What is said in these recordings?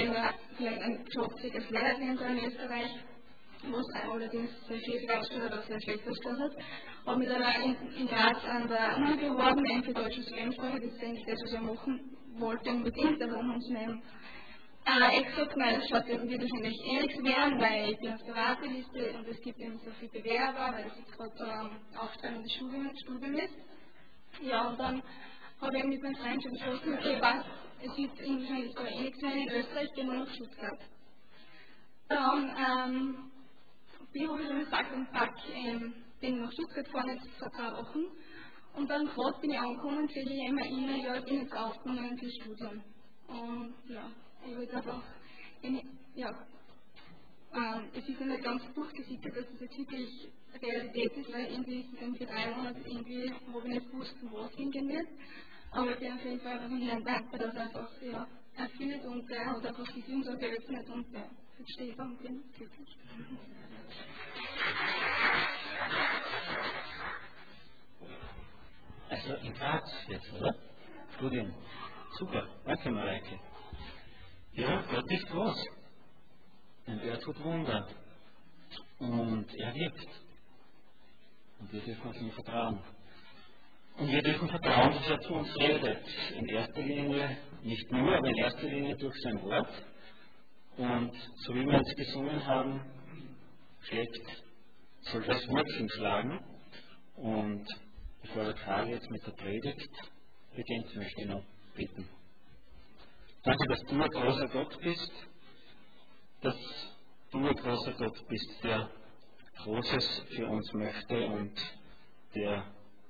immer vielleicht ein Job als Lehrerin in Österreich, wo es allerdings sehr viel Gleichstellung oder sehr schlecht gestellt hat. Habe mich dann in Graz an der Uni beworben, für deutsche Fremdsprache, das ist eigentlich das, was ich machen wollte unbedingt, aber haben uns meinem gesagt, nein, das wird wahrscheinlich eh nichts werden, weil ich bin auf der Warteliste und es gibt eben so viele Bewerber, weil das jetzt gerade so am Aufsteigen des Studium ist. Ja, und dann habe ich mit meinem Freund schon beschlossen, okay, was, es wird wahrscheinlich so eh nichts mehr in Österreich, gehen wir nach Stuttgart. Dann habe ich schon gesagt, und bin nach Stuttgart gefahren, jetzt vor 2 Wochen. Und dann gerade bin ich angekommen, kriege ich immer E-Mail, ja, ich bin jetzt aufgenommen fürs Studium. Und ja, ich will einfach, es ist nicht ganz durchgesickert, dass es jetzt wirklich Realität ist, weil irgendwie ist es in 3 Monaten irgendwie, wo ich nicht gewusst, wo es hingehen wird. Aber ich bin auf jeden Fall einfach im Herrn dankbar, dass er einfach erfindet und er hat einfach die Tür so geöffnet und jetzt stehe ich da und bin glücklich. Also in Graz jetzt, oder? Studium. Super, danke Mareike. Ja, Gott ist groß. Und er tut Wunder. Und er wirkt. Und wir dürfen auf ihn vertrauen. Und wir dürfen vertrauen, dass er zu uns redet. In erster Linie, nicht nur, aber in erster Linie durch sein Wort. Und so wie wir uns gesungen haben, soll das Wurzeln schlagen. Und bevor der Karl jetzt mit der Predigt beginnt, möchte ich noch bitten. Danke, dass du ein großer Gott bist, dass du ein großer Gott bist, der Großes für uns möchte und der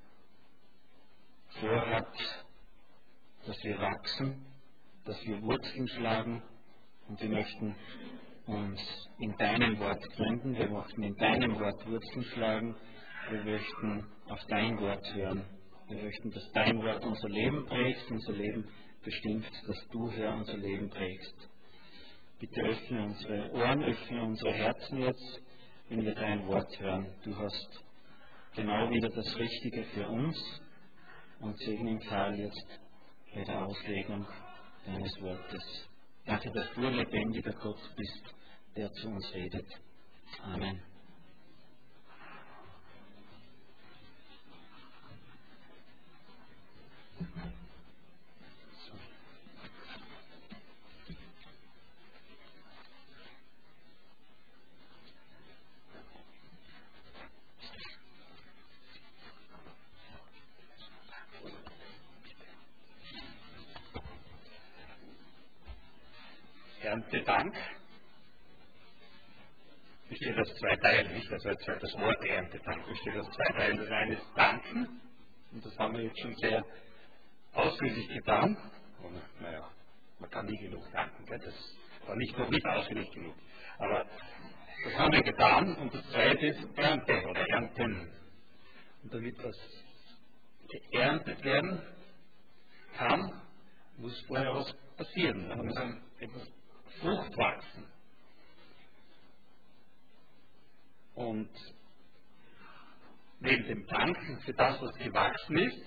vorhat, dass wir wachsen, dass wir Wurzeln schlagen und wir möchten uns in deinem Wort gründen, wir möchten in deinem Wort Wurzeln schlagen, wir möchten auf dein Wort hören, wir möchten, dass dein Wort unser Leben prägt, unser Leben bestimmt, dass du, Herr, unser Leben prägst. Bitte öffne unsere Ohren, öffne unsere Herzen jetzt, wenn wir dein Wort hören. Du hast genau wieder das Richtige für uns und segne ihn, Karl, jetzt bei der Auslegung deines Wortes. Danke, dass du ein lebendiger Gott bist, der zu uns redet. Amen. Erntedank besteht aus 2 Teilen, nicht? Also das Wort Erntedank besteht aus 2 Teilen. Das eine ist Danken, und das haben wir jetzt schon sehr ausführlich getan. Und, man kann nie genug danken, gell? Das war noch nicht ausführlich genug. Aber das haben wir getan, und das zweite ist Ernte oder Ernten. Und damit was geerntet werden kann, muss vorher was passieren. Da muss etwas Frucht wachsen. Und neben dem Danken für das, was gewachsen ist,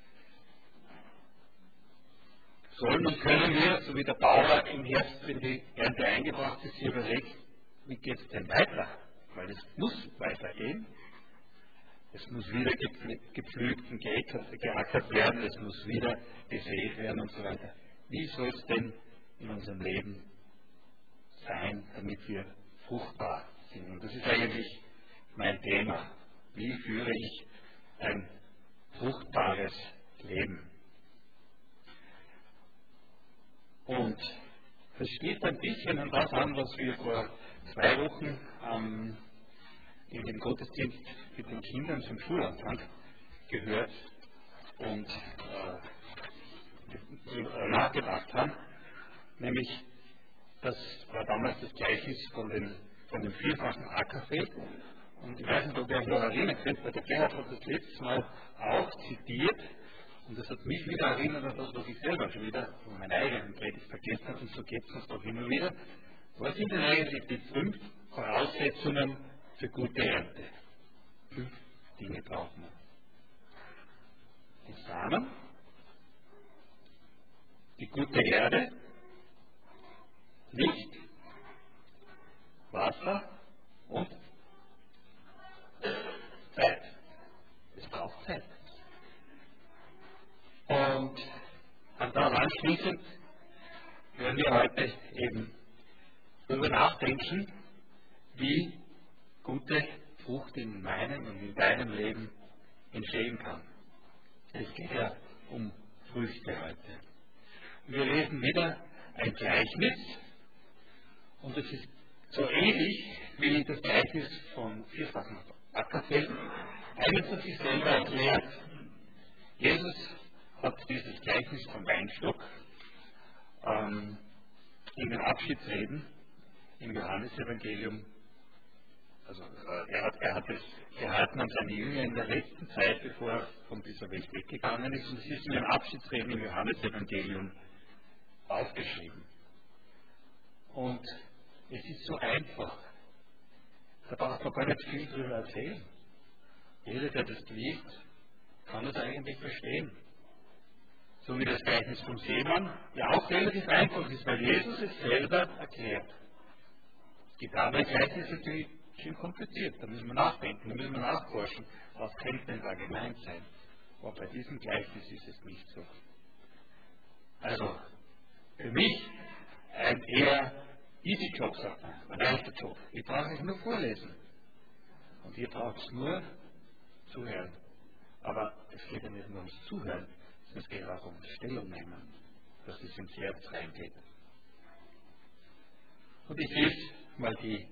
sollen und können wir, so wie der Bauer im Herbst, wenn die Ernte eingebracht ist, sich überlegt, wie geht es denn weiter? Weil es muss weitergehen. Es muss wieder gepflügt und geackert werden, es muss wieder gesät werden und so weiter. Wie soll es denn in unserem Leben sein, damit wir fruchtbar sind? Und das ist eigentlich mein Thema. Wie führe ich ein fruchtbares Leben? Und das schließt ein bisschen an das an, was wir vor 2 Wochen in dem Gottesdienst mit den Kindern zum Schulanfang gehört und nachgedacht haben. Nämlich, das war damals das Gleichnis von dem 4-fachen Ackerfeld. Und ich weiß nicht, ob ihr euch noch erinnern könnt, weil der Gerhard hat das letztes Mal auch zitiert. Und das hat mich wieder erinnert an das, was ich selber schon wieder von meiner eigenen Predigt vergessen habe. Und so geht es uns doch immer wieder. Was sind denn eigentlich die 5 Voraussetzungen für gute Ernte? 5 Dinge brauchen wir. Den Samen, die gute Erde, Licht, Wasser und Zeit. Es braucht Zeit. Und daran anschließend werden wir heute eben darüber nachdenken, wie gute Frucht in meinem und in deinem Leben entstehen kann. Es geht ja um Früchte heute. Wir lesen wieder ein Gleichnis und es ist so ähnlich wie das Gleichnis von vierfachen Ackerfelden. Eines, das sich selber erklärt. Jesus hat dieses Gleichnis vom Weinstock in den Abschiedsreden im Johannesevangelium, also er hat es gehalten an seine Jünger in der letzten Zeit, bevor er von dieser Welt weggegangen ist, und es ist in den Abschiedsreden im Johannesevangelium aufgeschrieben. Und es ist so einfach. Da braucht man gar nicht viel darüber erzählen. Jeder, der das liest, kann das eigentlich verstehen. So wie das Gleichnis vom Seemann ja auch relativ einfach ist, weil Jesus es selber erklärt. Es gibt andere Gleichnisse, die sind kompliziert. Da müssen wir nachdenken, da müssen wir nachforschen. Was könnte denn da gemeint sein? Aber bei diesem Gleichnis ist es nicht so. Also, für mich ein eher easy Job, sagt man, ein leichter Job. Ich brauche es nur vorlesen. Und ihr braucht es nur zuhören. Aber es geht ja nicht nur ums Zuhören, sondern es geht auch ums Stellung nehmen, dass es ins Herz reingeht. Und ich lese mal die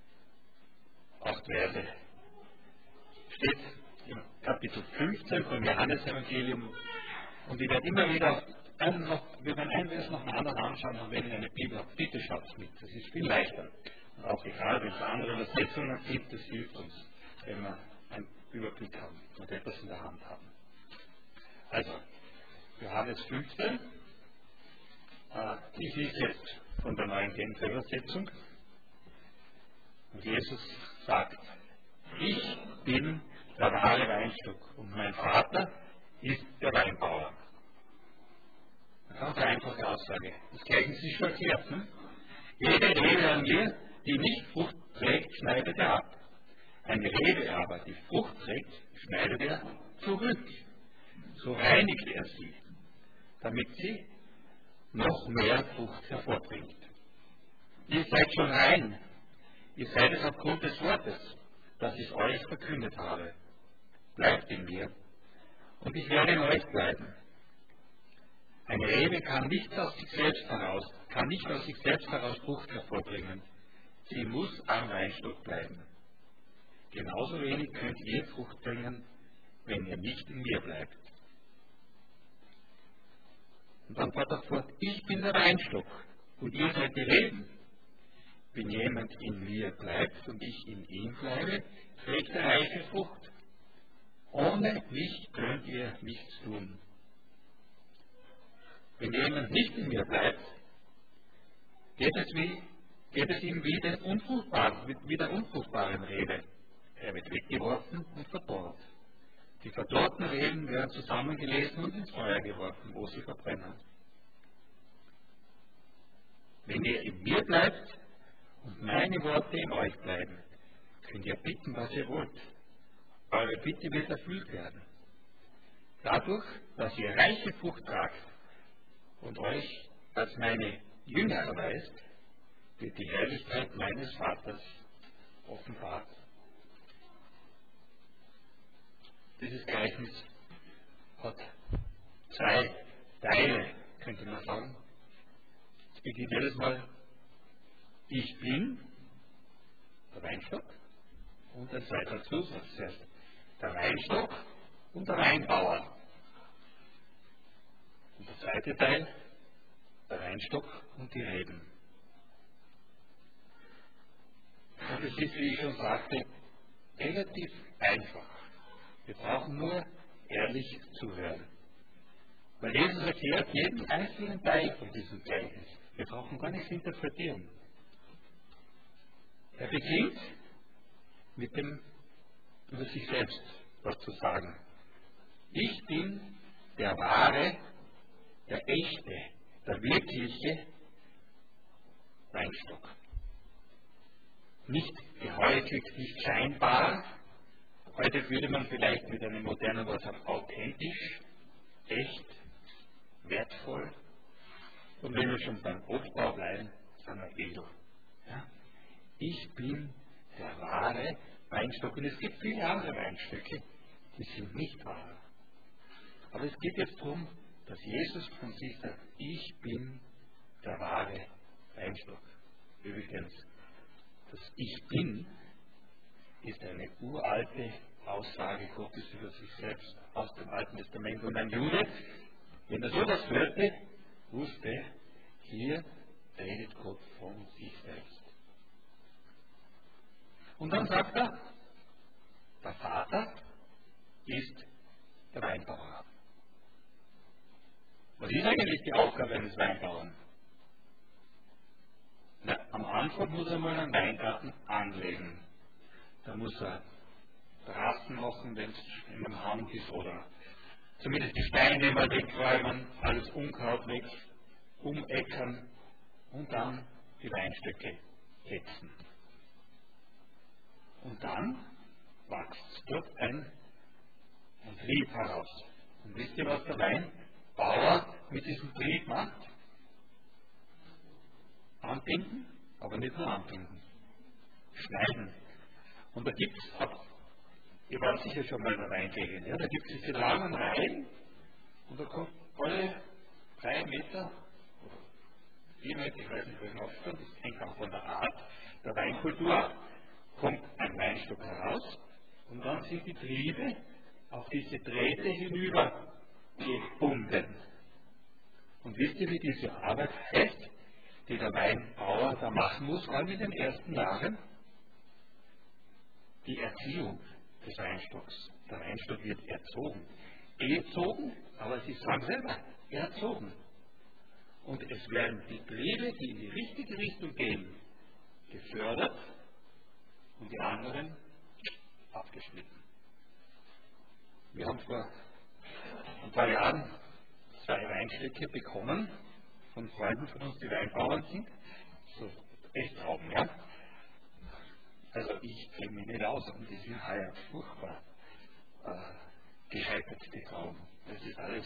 8 Verse. Steht im Kapitel 15 vom Johannesevangelium. Und ich werde immer wieder wir werden ein Vers nach dem anderen anschauen, und wenn ihr eine Bibel habt, bitte schaut es mit. Das ist viel leichter. Und auch egal, wenn es andere Übersetzungen gibt, das hilft uns, wenn wir einen Überblick haben und etwas in der Hand haben. Also, Johannes 15. Ich lese jetzt von der neuen Genfer Übersetzung. Und Jesus sagt, ich bin der wahre Weinstock und mein Vater ist der Weinbauer. Eine ganz einfache Aussage. Das Gleichnis ist schon erklärt. Ne? Jede Rebe an mir, die nicht Frucht trägt, schneidet er ab. Eine Rebe aber, die Frucht trägt, schneidet er zurück. So reinigt er sie, damit sie noch mehr Frucht hervorbringt. Ihr seid schon rein. Ihr seid es aufgrund des Wortes, das ich euch verkündet habe. Bleibt in mir, und ich werde in euch bleiben. Eine Rebe kann nicht aus sich selbst heraus Frucht hervorbringen. Sie muss am Weinstock bleiben. Genauso wenig könnt ihr Frucht bringen, wenn ihr nicht in mir bleibt. Und dann fährt er fort, ich bin der Weinstock und ihr seid die Reben. Wenn jemand in mir bleibt und ich in ihm bleibe, trägt er reiche Frucht. Ohne mich könnt ihr nichts tun. Wenn jemand nicht in mir bleibt, geht es ihm wie der unfruchtbaren Rebe. Er wird weggeworfen und verdorrt. Die verdorrten Reben werden zusammengelesen und ins Feuer geworfen, wo sie verbrennen. Wenn ihr in mir bleibt und meine Worte in euch bleiben, könnt ihr bitten, was ihr wollt. Eure Bitte wird erfüllt werden. Dadurch, dass ihr reiche Frucht tragt und euch als meine Jünger erweist, wird die Herrlichkeit meines Vaters offenbart. Dieses Gleichnis hat 2 Teile, könnte man sagen. Es beginnt jedes Mal, ich bin der Weinstock, und ein zweiter Zusatz, das heißt der Weinstock und der Weinbauer. Und der zweite Teil, der Weinstock und die Reben. Und es ist, wie ich schon sagte, relativ einfach. Wir brauchen nur ehrlich zuhören. Weil Jesus erklärt jeden einzelnen Teil von diesem Gleichnis. Wir brauchen gar nichts interpretieren. Er beginnt mit dem über sich selbst was zu sagen. Ich bin der wahre, der echte, der wirkliche Weinstock. Nicht gehäufigt, nicht scheinbar. Heute würde man vielleicht mit einem modernen Wort sagen, authentisch, echt, wertvoll. Und wenn wir schon beim Obstbau bleiben, sagen wir edel. Ja? Ich bin der wahre Weinstock. Und es gibt viele andere Weinstöcke, die sind nicht wahr. Aber es geht jetzt darum, dass Jesus von sich sagt, ich bin der wahre Weinstock. Übrigens, das Ich Bin ist eine uralte Aussage Gottes über sich selbst aus dem Alten Testament. Und ein Jude, wenn er sowas hörte, wusste, hier redet Gott von sich selbst. Und dann sagt er, der Vater ist der Weinbauer. Was ist eigentlich die Aufgabe eines Weinbauern? Na, am Anfang muss er mal einen Weingarten anlegen. Da muss er Terrassen machen, wenn es in einem Hand ist, oder zumindest die Steine mal wegräumen, alles Unkraut weg, umeckern und dann die Weinstöcke setzen. Und dann wächst dort ein Trieb heraus. Und wisst ihr, was der Weinbauer mit diesem Trieb macht? Anbinden, aber nicht nur anbinden. Schneiden. Und da gibt es, ihr wart sicher schon mal in der Weingegend, ja, da gibt es diese langen Reihen und da kommt alle 3 Meter, 4 Meter, ich weiß nicht welchen Abstand, das hängt auch von der Art der Weinkultur ab, kommt ein Weinstock heraus und dann sind die Triebe auf diese Drähte hinüber gebunden. Und wisst ihr, wie diese Arbeit heißt, die der Weinbauer da machen muss, vor allem in den ersten Jahren? Die Erziehung des Weinstocks. Der Weinstock wird erzogen. Erzogen, aber sie sagen selber, erzogen. Und es werden die Triebe, die in die richtige Richtung gehen, gefördert und die anderen abgeschnitten. Wir haben vor ein paar Jahren 2 Weinstöcke bekommen von Freunden von uns, die Weinbauern sind. So Echtrauben, ja. Also ich kenne mich nicht aus und die sind heuer furchtbar gescheitert, die Trauben. Das ist alles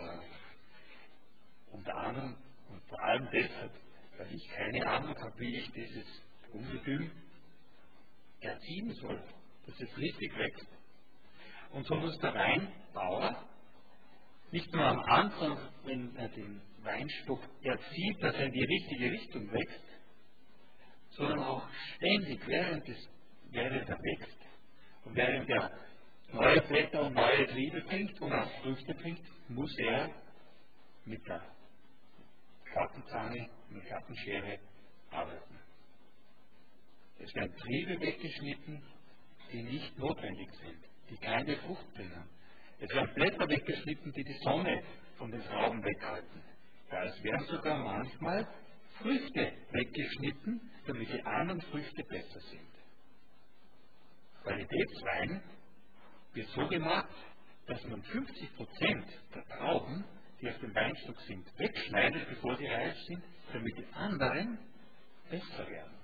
unter anderem und vor allem deshalb, weil ich keine Ahnung habe, wie ich dieses Ungetüm erziehen soll, dass es richtig wächst. Und so muss der Weinbauer nicht nur am Anfang, wenn er den Weinstock erzieht, dass er in die richtige Richtung wächst, sondern auch ständig, während er wächst und während er neue Blätter und neue Triebe bringt und auch Früchte bringt, muss er mit der Gartenzange, mit der Gartenschere arbeiten. Es werden Triebe weggeschnitten, die nicht notwendig sind, die keine Frucht bringen. Es werden Blätter weggeschnitten, die die Sonne von den Trauben weghalten. Ja, es werden sogar manchmal Früchte weggeschnitten, damit die anderen Früchte besser sind. Qualitätswein wird so gemacht, dass man 50% der Trauben, die auf dem Weinstock sind, wegschneidet, bevor sie reif sind, damit die anderen besser werden.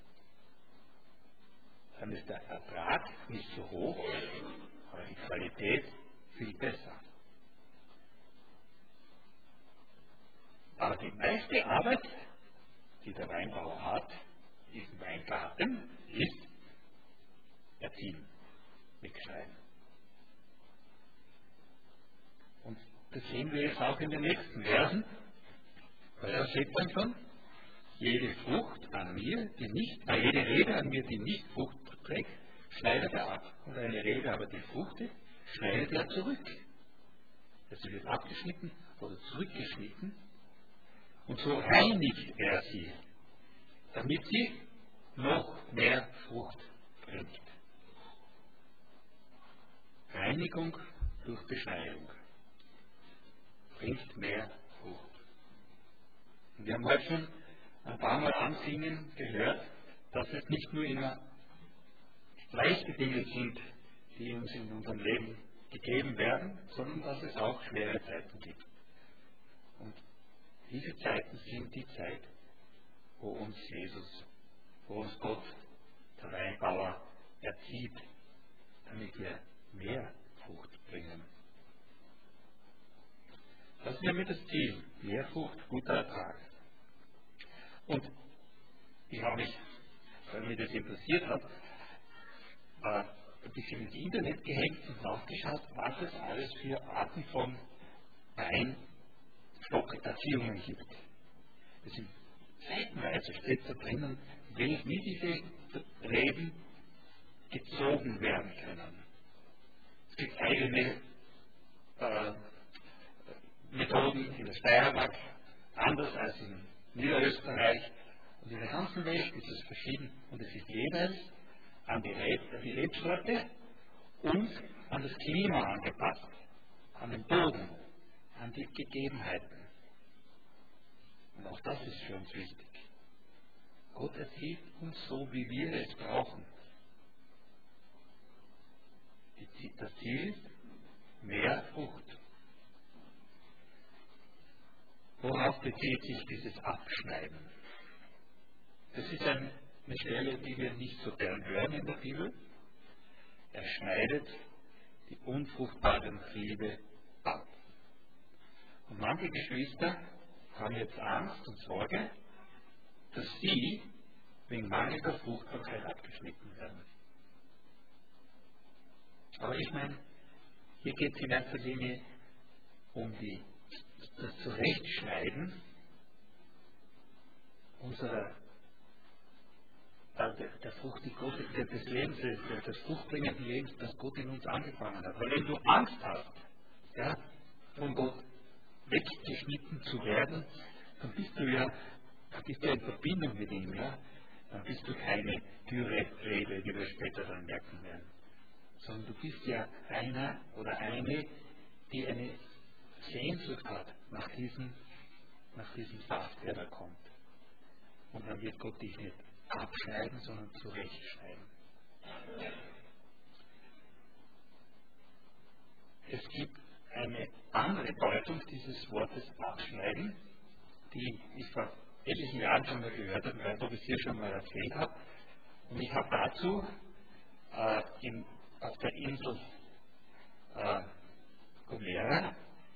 Dann ist der Ertrag nicht so hoch, aber die Qualität viel besser. Aber die meiste Arbeit, die der Weinbauer hat, diesen Weingarten, ist erziehen, wegschneiden. Und das sehen wir jetzt auch in den nächsten Versen, weil da steht dann schon, jede Frucht an mir, jede Rebe an mir, die nicht Frucht trägt, schneidet er ab. Und eine Rebe aber, die fruchtet, schneidet er zurück. Also wird abgeschnitten oder zurückgeschnitten. Und so reinigt er sie, damit sie noch mehr Frucht bringt. Reinigung durch Beschneidung bringt mehr Frucht. Und wir haben heute schon ein paar Mal ansingen gehört, dass es nicht nur immer leichte Dinge sind, die uns in unserem Leben gegeben werden, sondern dass es auch schwere Zeiten gibt. Und diese Zeiten sind die Zeit wo uns Jesus, wo uns Gott, der Weinbauer, erzieht, damit wir mehr Frucht bringen. Das ist nämlich das Ziel. Mehr Frucht, guter Ertrag. Und ich habe mich, weil mich das interessiert hat, ein bisschen ins Internet gehängt und nachgeschaut, was es alles für Arten von Weinstockerziehungen gibt. Es sind seitenweise steht da drinnen, wie diese Reben gezogen werden können. Es gibt eigene Methoden in der Steiermark, anders als in Niederösterreich. Und in der ganzen Welt ist es verschieden. Und es ist jeweils an die Rebsorte und an das Klima angepasst, an den Boden, an die Gegebenheiten. Und auch das ist für uns wichtig. Gott erzieht uns so, wie wir es brauchen. Das Ziel ist mehr Frucht. Worauf bezieht sich dieses Abschneiden? Das ist eine Stelle, die wir nicht so gern hören in der Bibel. Er schneidet die unfruchtbaren Triebe ab. Und manche Geschwister haben jetzt Angst und Sorge, dass sie wegen mangelnder Fruchtbarkeit abgeschnitten werden. Aber ich meine, hier geht es in erster Linie um das Zurechtschneiden unserer der Frucht, die Gott, des Lebens, des fruchtbringenden Lebens, das Gott in uns angefangen hat. Weil wenn du Angst hast, ja, von Gott weggeschnitten zu werden, dann bist du ja in Verbindung mit ihm, ja. Dann bist du keine dürre Rebe, die wir später dann merken werden. Sondern du bist ja einer oder eine, die eine Sehnsucht hat nach diesem Saft, der da kommt. Und dann wird Gott dich nicht abschneiden, sondern zurechtschneiden. Es gibt eine andere Deutung dieses Wortes abschneiden, die ich vor etlichen Jahren schon mal gehört habe, weil ich es hier schon mal erzählt habe. Und ich habe dazu auf der Insel Gomera,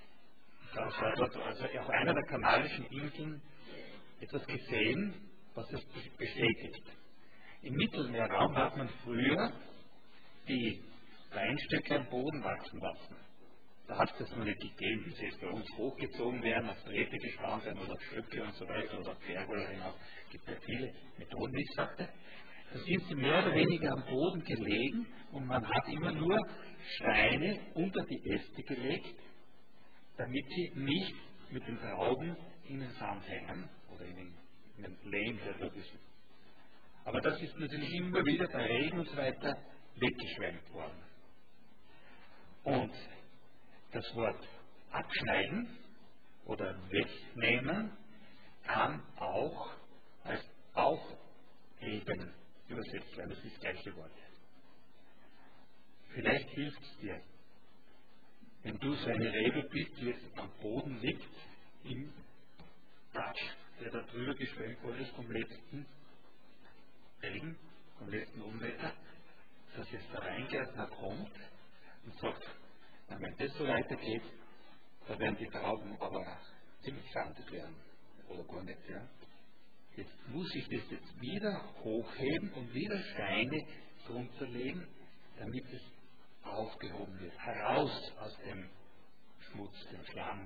also auf einer der kanarischen Inseln, etwas gesehen, was es bestätigt. Im Mittelmeerraum hat man früher die Weinstöcke am Boden wachsen lassen. Da hat es noch nicht gegeben, wie sie jetzt bei uns hochgezogen werden, auf Drähte gespannt werden oder Stöcke und so weiter oder Pergola. Es gibt ja viele Methoden, wie ich sagte. Da sind sie mehr oder weniger am Boden gelegen und man hat immer nur Steine unter die Äste gelegt, damit sie nicht mit den Trauben in den Sand hängen oder in den Lehm, der dort ist. Aber das ist natürlich immer wieder bei Regen und so weiter weggeschwemmt worden. Und das Wort abschneiden oder wegnehmen kann auch als aufheben übersetzt werden. Das ist das gleiche Wort. Vielleicht hilft es dir, wenn du so eine Rebe bist, die jetzt am Boden liegt, im Touch, der da drüber geschwemmt wurde vom letzten Regen, vom letzten Unwetter, dass jetzt der Weingärtner kommt und sagt, na, wenn das so weitergeht, da werden die Trauben aber ziemlich sandig werden. Oder gar nicht, ja. Jetzt muss ich das jetzt wieder hochheben und wieder Steine drunter legen, damit es aufgehoben wird. Heraus aus dem Schmutz, dem Schlamm.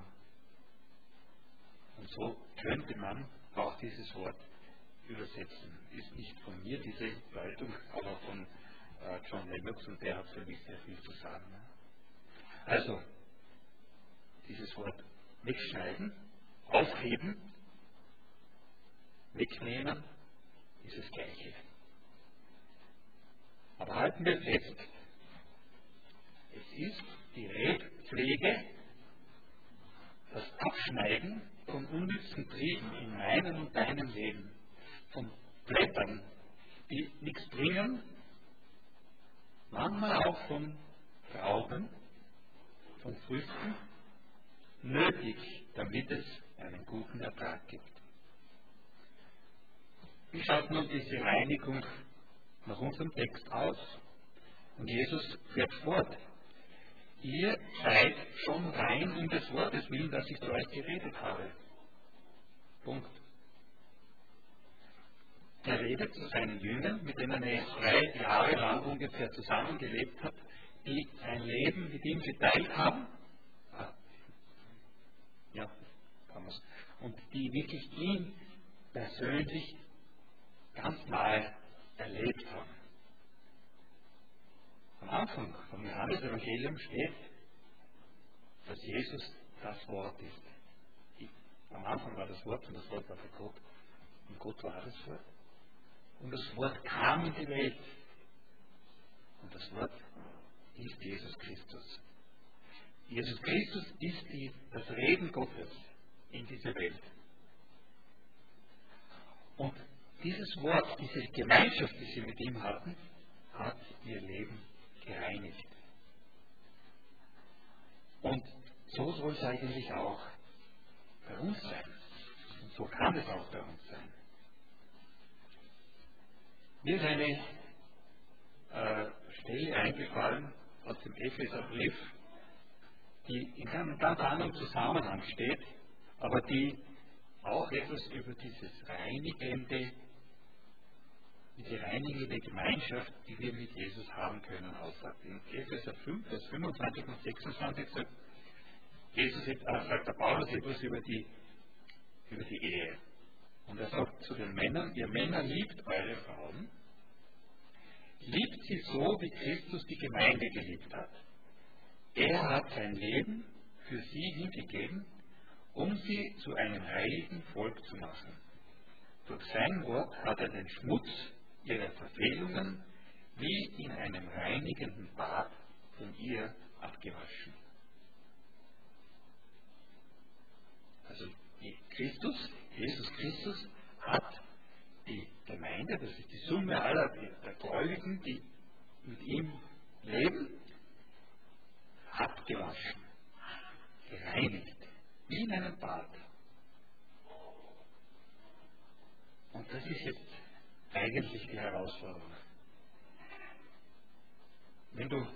Und so könnte man auch dieses Wort übersetzen. Ist nicht von mir diese Deutung, aber von John Lennox, und der hat für mich sehr viel zu sagen. Also, dieses Wort wegschneiden, aufheben, wegnehmen, ist das Gleiche. Aber halten wir fest, es ist die Rebpflege, das Abschneiden von unnützen Trieben in meinem und deinem Leben, von Blättern, die nichts bringen, manchmal auch von Trauben, von Früchten, nötig, damit es einen guten Ertrag gibt. Wie schaut nun diese Reinigung nach unserem Text aus? Und Jesus fährt fort. Ihr seid schon rein in des Wortes willen, das ich zu euch geredet habe. Punkt. Er redet zu seinen Jüngern, mit denen er 3 Jahre lang ungefähr zusammengelebt hat, die sein Leben mit ihm geteilt haben. Ja, kann man so. Und die wirklich ihn persönlich ganz nahe erlebt haben. Am Anfang vom Johannes-Evangelium steht, dass Jesus das Wort ist. Am Anfang war das Wort und das Wort war für Gott. Und Gott war das Wort. Und das Wort kam in die Welt. Und das Wort ist Jesus Christus. Jesus Christus ist das Reden Gottes in diese Welt. Und dieses Wort, diese Gemeinschaft, die sie mit ihm hatten, hat ihr Leben gereinigt. Und so soll es eigentlich auch bei uns sein. Und so kann es auch bei uns sein. Mir ist eine Stelle eingefallen aus dem Epheserbrief, die in einem ganz anderen Zusammenhang steht, aber die auch etwas über diese reinigende Gemeinschaft, die wir mit Jesus haben können, aussagt. In Epheser 5, Vers 25 und 26 sagt der Paulus etwas über die Ehe. Und er sagt zu den Männern, ihr Männer liebt eure Frauen, liebt sie so, wie Christus die Gemeinde geliebt hat. Er hat sein Leben für sie hingegeben, um sie zu einem heiligen Volk zu machen. Durch sein Wort hat er den Schmutz ihrer Verfehlungen wie in einem reinigenden Bad von ihr abgewaschen. Also Jesus Christus hat die Gemeinde, das ist die Summe aller der Gläubigen, die mit ihm leben, abgewaschen, gereinigt, wie in einem Bad. Und das ist jetzt eigentlich die Herausforderung. Wenn du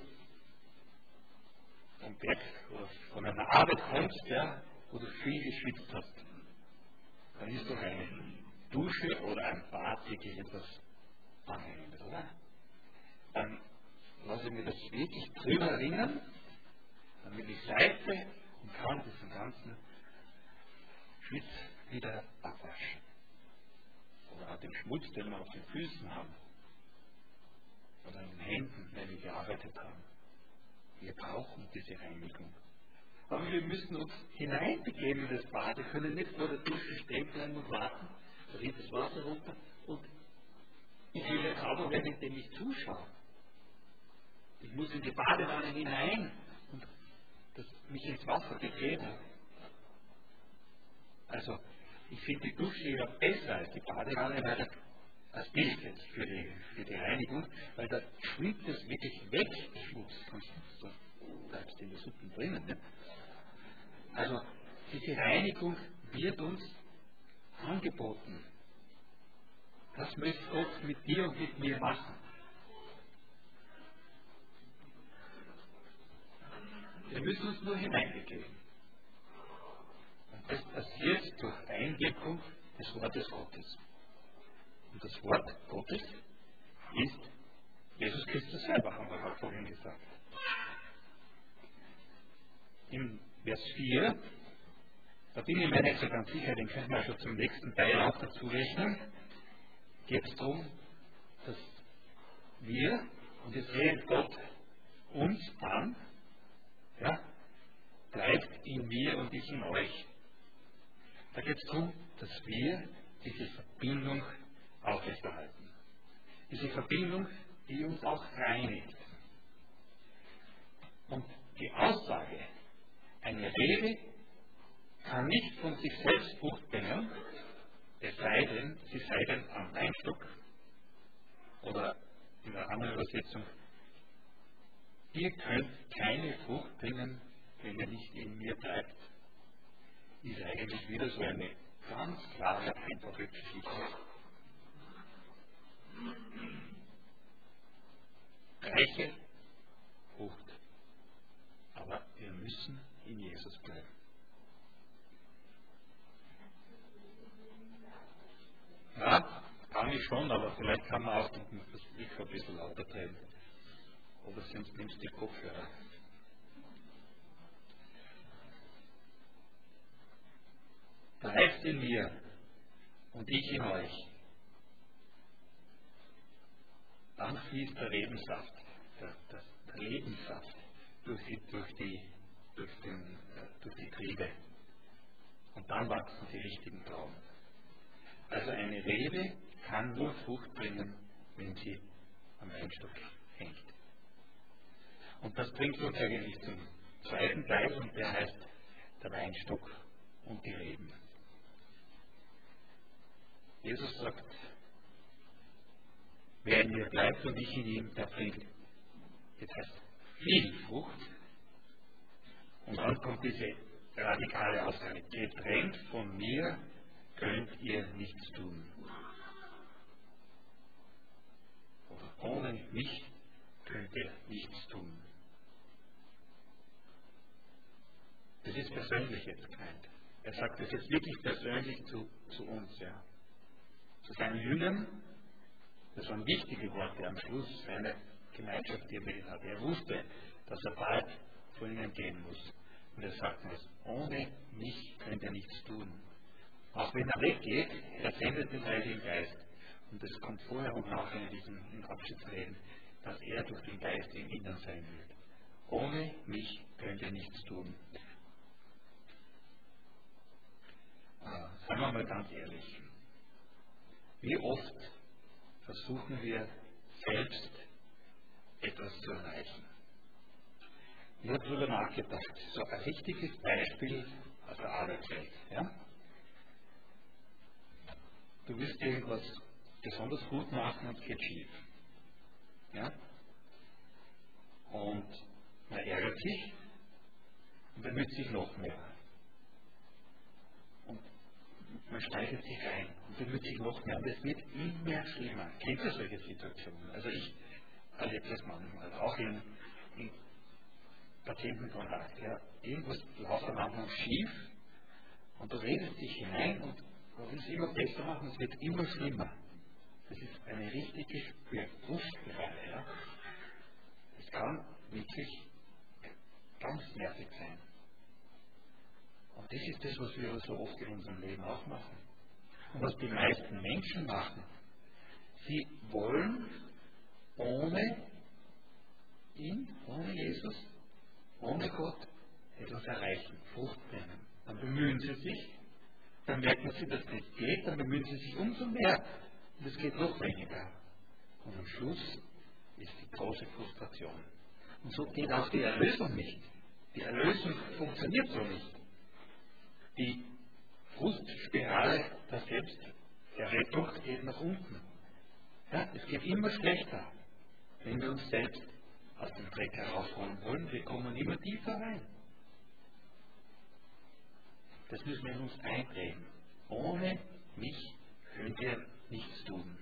vom Berg oder von einer Arbeit kommst, ja, wo du viel geschwitzt hast, dann ist doch eine Dusche oder ein Bad wirklich etwas Angenehmes, oder? Dann lasse ich mir das wirklich drüber erinnern, dann bin ich Seife und kann diesen ganzen Schwitz wieder abwaschen. Oder auch den Schmutz, den wir auf den Füßen haben. Oder in den Händen, wenn wir gearbeitet haben. Wir brauchen diese Reinigung. Aber wir müssen uns hineinbegeben in das Bad. Wir können nicht vor der Dusche stehen bleiben und warten. Da geht das Wasser runter und ich will jetzt sauber werden, indem ich zuschaue. Ich muss in die Badewanne hinein und mich ins Wasser begeben. Also, ich finde die Dusche ja besser als die Badewanne, weil als Bild jetzt für die Reinigung, weil da schwimmt es wirklich weg, der Schmutz. Du bleibst in der Suppe drinnen. Ne? Also, diese Reinigung wird uns angeboten. Das möchte Gott mit dir und mit mir machen. Wir müssen uns nur hineinbegeben. Und das passiert durch Einwirkung des Wortes Gottes. Und das Wort Gottes ist Jesus Christus selber, haben wir vorhin gesagt. Im Vers 4, da bin ich mir nicht so ganz sicher, den können wir schon zum nächsten Teil auch dazu rechnen, geht es darum, dass wir, und jetzt redet Gott uns an, ja, bleibt in mir und ich in euch. Da geht es darum, dass wir diese Verbindung aufrechterhalten. Diese Verbindung, die uns auch reinigt. Und die Aussage, eine Rebe kann nicht von sich selbst Frucht bringen, es sei denn, sie sei denn am Weinstock. Oder in einer anderen Übersetzung, ihr könnt keine Frucht bringen, wenn ihr nicht in mir bleibt. Ist eigentlich wieder so eine ganz klare, einfache Geschichte. reiche Frucht. Aber wir müssen in Jesus bleiben. Ja, kann ich schon, aber vielleicht kann man auch das Licht ein bisschen lauter drehen. Oder sonst nimmst du die Kopfhörer. Bleibt in mir und ich in euch. Dann fließt der Lebenssaft, der Lebenssaft durch die Triebe. Und dann wachsen die richtigen Trauben. Also eine Rebe kann nur Frucht bringen, wenn sie am Weinstock hängt. Und das bringt uns eigentlich zum zweiten Teil, und der heißt der Weinstock und die Reben. Jesus sagt, wer in mir bleibt und ich in ihm, der bringt, jetzt heißt viel Frucht. Und dann kommt diese radikale Aussage, getrennt von mir könnt ihr nichts tun. Oder ohne mich könnt ihr nichts tun. Das ist persönlich jetzt gemeint. Er sagt das jetzt wirklich persönlich zu uns, ja. Zu seinen Jüngern, das waren wichtige Worte am Schluss seiner Gemeinschaft, die er mit ihnen hatte. Er wusste, dass er bald von ihnen gehen muss. Und er sagt uns, ohne mich könnt ihr nichts tun. Auch wenn er weggeht, er sendet den Heiligen Geist. Und das kommt vorher und nachher in diesem Abschiedsreden, dass er durch den Geist im Innern sein wird. Ohne mich könnt ihr nichts tun. Seien wir mal ganz ehrlich. Wie oft versuchen wir selbst etwas zu erreichen? Ich habe darüber nachgedacht. So ein richtiges Beispiel aus der Arbeitswelt. Ja? Du willst irgendwas besonders gut machen und es geht schief. Ja? Und man ärgert sich und bemüht sich noch mehr. Und man steigert sich rein und bemüht sich noch mehr. Und es wird immer schlimmer. Kennt ihr solche Situationen? Also ich erlebe das manchmal, auch in Patientenkontakt. Ja. Irgendwas läuft am Anfang schief und du redest dich hinein und du willst es immer besser machen, es wird immer schlimmer. Das ist eine richtige Frustspirale. Ja. Es kann wirklich ganz nervig sein. Und das ist das, was wir so oft in unserem Leben auch machen. Und was die meisten Menschen machen, sie wollen ohne ihn, ohne Jesus, ohne Gott etwas erreichen, Frucht bringen. Dann bemühen sie sich, dann merken sie, dass das nicht geht, dann bemühen sie sich umso mehr und es geht noch weniger. Und am Schluss ist die große Frustration. Und so geht auch die Erlösung nicht. Die Erlösung funktioniert so nicht. Die Frustspirale der Selbsterrettung geht nach unten. Ja, es geht immer schlechter, wenn wir uns selbst aus dem Dreck herausholen wollen. Wir kommen immer tiefer rein. Das müssen wir in uns einprägen. Ohne mich könnt ihr nichts tun.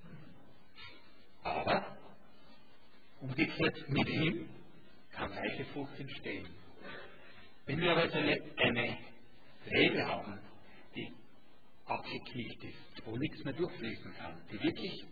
Aber umgekehrt mit ihm kann reiche Frucht entstehen. Wenn wir aber eine Rebe haben, die abgeknickt ist, wo nichts mehr durchfließen kann, die wirklich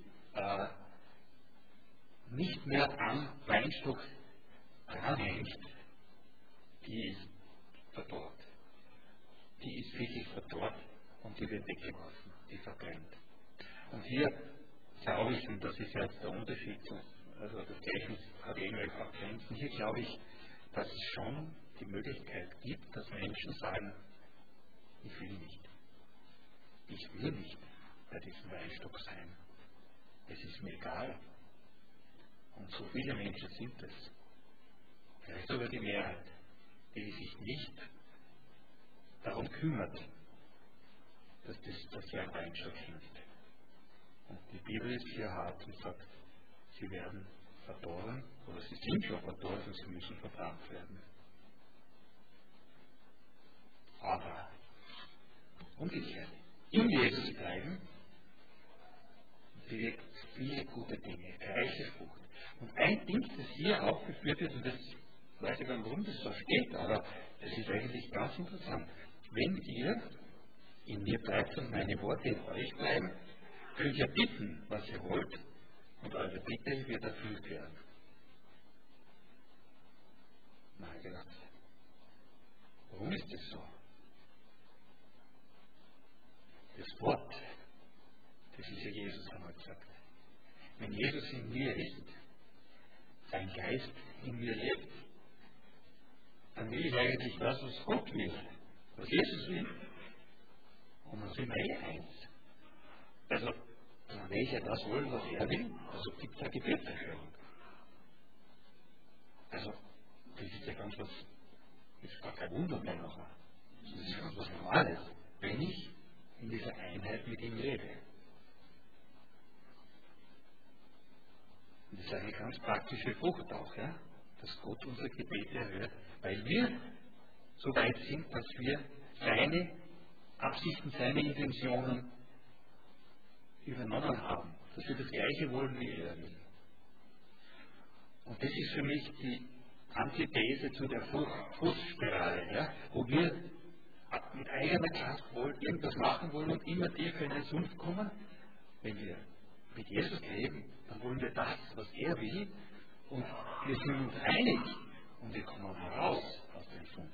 nicht mehr am Weinstock dranhängt, die ist verdorrt. Die ist wirklich verdorrt und die wird weggeworfen, die verbrennt. Und hier glaube ich, und das ist jetzt der Unterschied, also das Gleichnis hat irgendwelche Grenzen, hier glaube ich, dass es schon die Möglichkeit gibt, dass Menschen sagen, ich will nicht. Ich will nicht bei diesem Weinstock sein. Es ist mir egal. Und so viele Menschen sind es. Vielleicht sogar die Mehrheit, die sich nicht darum kümmert, dass hier ein Weinstock hängt. Und die Bibel ist hier hart und sagt, sie werden verdorren, oder sie sind schon verdorrt und sie müssen verbrannt werden. Aber umgekehrt, in Jesus bleiben, bewirkt viele gute Dinge, reiche Frucht. Und ein Ding, das hier aufgeführt wird, und das weiß ich gar nicht, warum das so steht, aber das ist eigentlich ganz interessant. Wenn ihr in mir bleibt und meine Worte in euch bleiben, könnt ihr bitten, was ihr wollt, und eure Bitte wird erfüllt werden. Na, ich gedacht, warum ist das so? Das Wort, das ist ja Jesus einmal gesagt. Wenn Jesus in mir ist, sein Geist in mir lebt, dann will ich eigentlich das, was Gott will, was Jesus will. Und dann sind wir eins. Also, dann will ich ja das wollen, was er will, also gibt es eine Gebetserhörung. Also, das ist ja ganz was, das ist gar kein Wunder mehr nachher. Das ist ganz was Normales, wenn ich in dieser Einheit mit ihm lebe. Und das ist eine ganz praktische Frucht auch, ja? Dass Gott unsere Gebete erhört, weil wir so weit sind, dass wir seine Absichten, seine Intentionen übernommen haben, dass wir das Gleiche wollen, wie er will. Und das ist für mich die Antithese zu der Frustspirale, ja? Wo wir mit eigener Kraft irgendwas machen wollen und immer tiefer in den Sumpf kommen. Wenn wir mit Jesus leben, dann wollen wir das, was er will, und wir sind uns einig und wir kommen heraus aus dem Sumpf.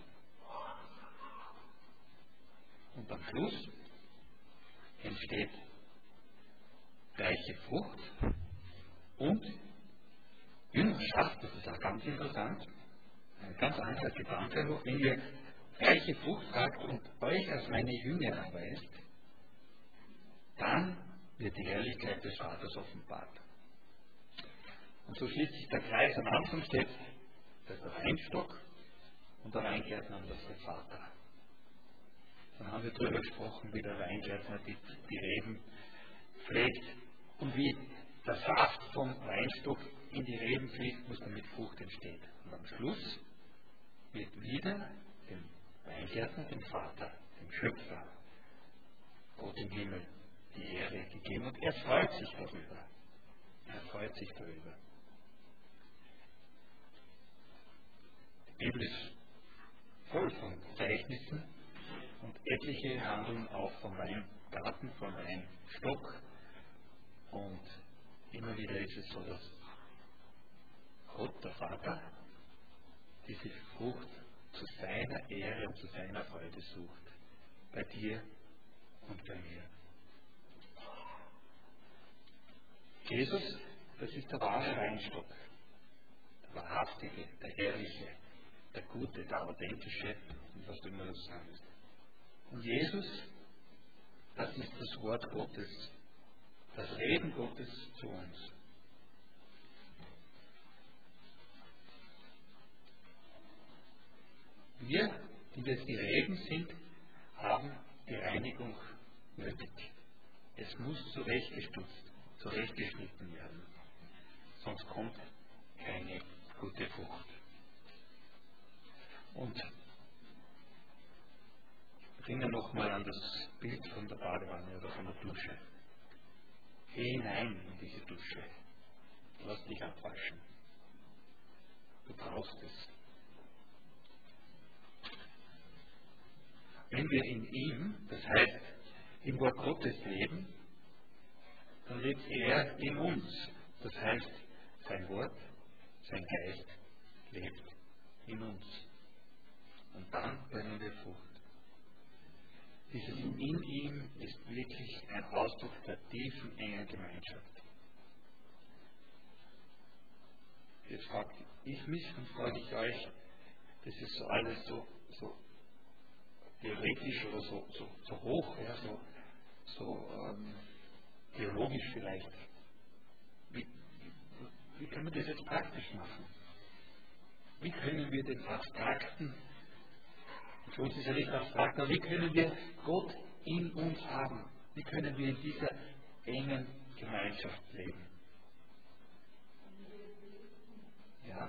Und am Schluss entsteht reiche Frucht und Jüngerschaft. Das ist auch ganz interessant. Ein ganz anderer Gedanke. Wenn ihr reiche Frucht tragt und euch als meine Jünger erweist, dann wird die Herrlichkeit des Vaters offenbart. Und so schließt sich der Kreis. Am Anfang steht, das ist der Weinstock und der Weingärtner, das ist der Vater. Dann haben wir darüber gesprochen, wie der Weingärtner die Reben pflegt und wie der Saft vom Weinstock in die Reben fließt, was damit Frucht entsteht. Und am Schluss wird wieder dem Weingärtner, dem Vater, dem Schöpfer, Gott im Himmel, die Ehre gegeben und er freut sich darüber. Er freut sich darüber. Die Bibel ist voll von Gleichnissen und etliche handeln auch vom Weingarten, vom Weinstock. Und immer wieder ist es so, dass Gott, der Vater, diese Frucht zu seiner Ehre und zu seiner Freude sucht. Bei dir und bei mir. Jesus, das ist der wahre Weinstock. Der wahrhaftige, der ehrliche, der gute, der authentische und was du immer das sagst. Und Jesus, das ist das Wort Gottes, das Reden Gottes zu uns. Wir, die jetzt die Reben sind, haben die Reinigung nötig. Es muss zurechtgestutzt, zurechtgeschnitten werden. Sonst kommt keine gute Frucht. Und ich erinnere nochmal an das Bild von der Badewanne oder von der Dusche. Geh hinein in diese Dusche. Lass dich abwaschen. Du brauchst es. Wenn wir in ihm, das heißt im Wort Gottes leben, dann lebt er in uns. Das heißt, sein Wort, sein Geist lebt in uns. Und dann bringen wir Frucht. Dieses in ihm ist wirklich ein Ausdruck der tiefen, engen Gemeinschaft. Jetzt frage ich mich und frage ich euch, das ist so alles so theoretisch oder so hoch, ja, so theologisch vielleicht. Wie können wir das jetzt praktisch machen? Wie können wir den abstrakten, für uns ist ja nicht abstrakt, aber wie können wir Gott in uns haben? Wie können wir in dieser engen Gemeinschaft leben? Ja.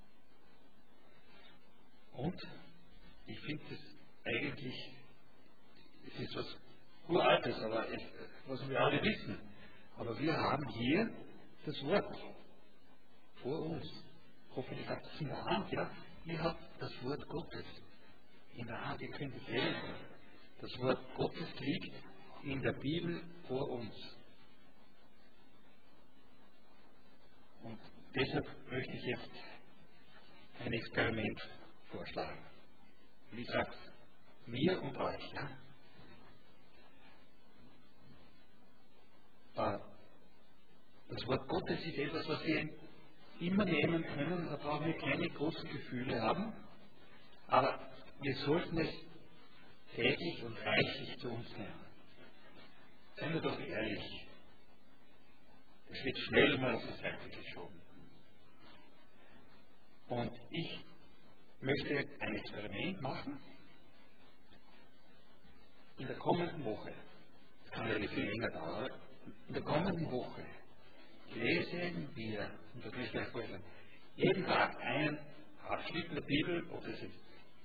Und ich finde es eigentlich, es ist was Uraltes, aber was wir alle wissen. Aber wir haben hier das Wort vor uns. Hoffentlich habt ihr es in der Hand. Ja? Ihr habt das Wort Gottes in der Hand. Ihr könnt es lesen. Das Wort Gottes liegt in der Bibel vor uns. Und deshalb möchte ich jetzt ein Experiment vorschlagen. Wie gesagt, mir und euch. Ja? Das Wort Gottes ist etwas, was wir immer nehmen können. Da brauchen wir keine großen Gefühle haben. Aber wir sollten es täglich und reichlich zu uns nehmen. Seien wir doch ehrlich. Es wird schnell mal auf die Seite geschoben. Und ich möchte ein Experiment machen. In der kommenden Woche, das kann ja nicht viel länger dauern, in der kommenden Woche lesen wir, und das möchte ich euch vorstellen, jeden Tag einen Abschnitt der Bibel, ob das jetzt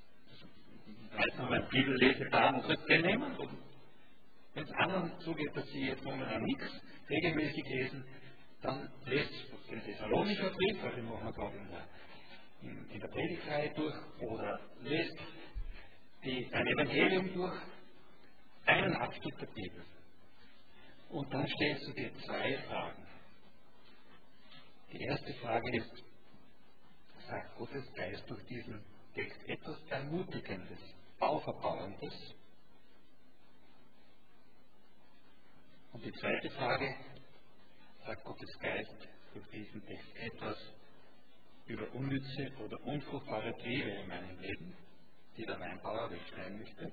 ein Bibellesetag und so nehmen, und wenn es anderen zugeht, dass sie jetzt momentan nichts regelmäßig lesen, dann lest den Thessalonicher Brief, also den machen wir gerade in der Predigtreihe durch, oder lest ein Evangelium durch, einen Abschnitt der Bibel. Und dann stellst du dir 2 Fragen. Die erste Frage ist, sagt Gottes Geist durch diesen Text etwas Ermutigendes, Auferbauendes? Und die zweite Frage, sagt Gottes Geist durch diesen Text etwas über unnütze oder unfruchtbare Triebe in meinem Leben, die der Weinbauer wegschneiden möchte?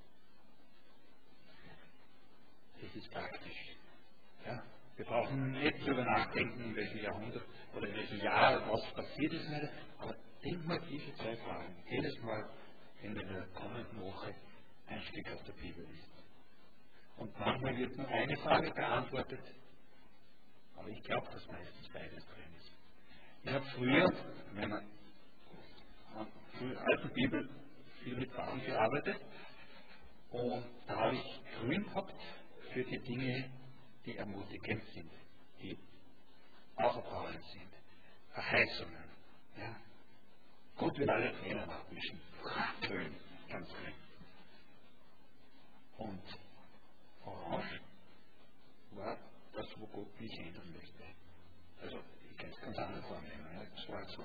Das ist praktisch. Ja? Wir brauchen nicht darüber nachdenken, in welchem Jahrhundert oder in welchem Jahr was passiert ist, aber denk mal diese 2 Fragen. Jedes Mal, wenn du in der kommenden Woche ein Stück aus der Bibel liest. Und manchmal wird nur eine Frage beantwortet, aber ich glaube, dass meistens beides drin ist. Ich habe früher, in meiner alten Bibel, viel mit Farben gearbeitet und da habe ich grün gehabt für die Dinge, die ermutigend sind, die auferbauend sind, Verheißungen. Ja. Gott wird alle Tränen abwischen. Grün, ganz grün. Und orange war das, wo Gott mich ändern möchte. Also, ich kann es ganz anders vornehmen. Ja. Das war so.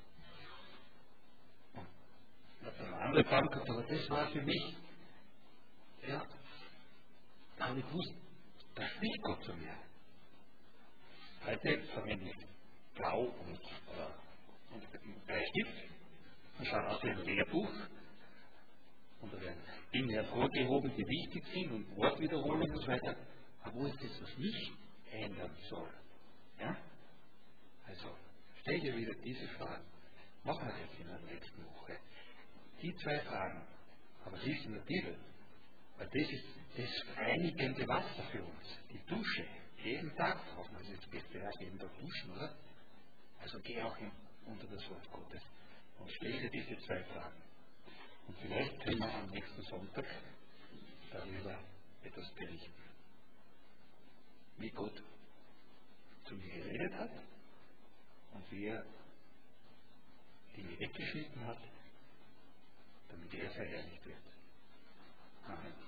Und ich habe eine andere Farbe gehabt, aber das war für mich, ja, da habe ich gewusst, da spricht Gott zu mir. Heute verwende ich Blau und Bleistift und schaue aus wie ein Lehrbuch. Und da werden Dinge hervorgehoben, die wichtig sind und Wortwiederholungen und so weiter. Aber wo ist das, was mich ändern soll? Ja? Also, stell dir wieder diese Fragen. Machen wir jetzt in der nächsten Woche. Die 2 Fragen, aber lies in der Bibel. Weil das ist das reinigende Wasser für uns, die Dusche. Jeden Tag brauchen wir das jetzt beste Tag, jeden Tag duschen, oder? Also geh auch unter das Wort Gottes und stell dir diese 2 Fragen. Und vielleicht können wir am nächsten Sonntag darüber etwas berichten. Wie Gott zu mir geredet hat und wie er Dinge weggeschnitten hat, damit er verherrlicht wird. Amen.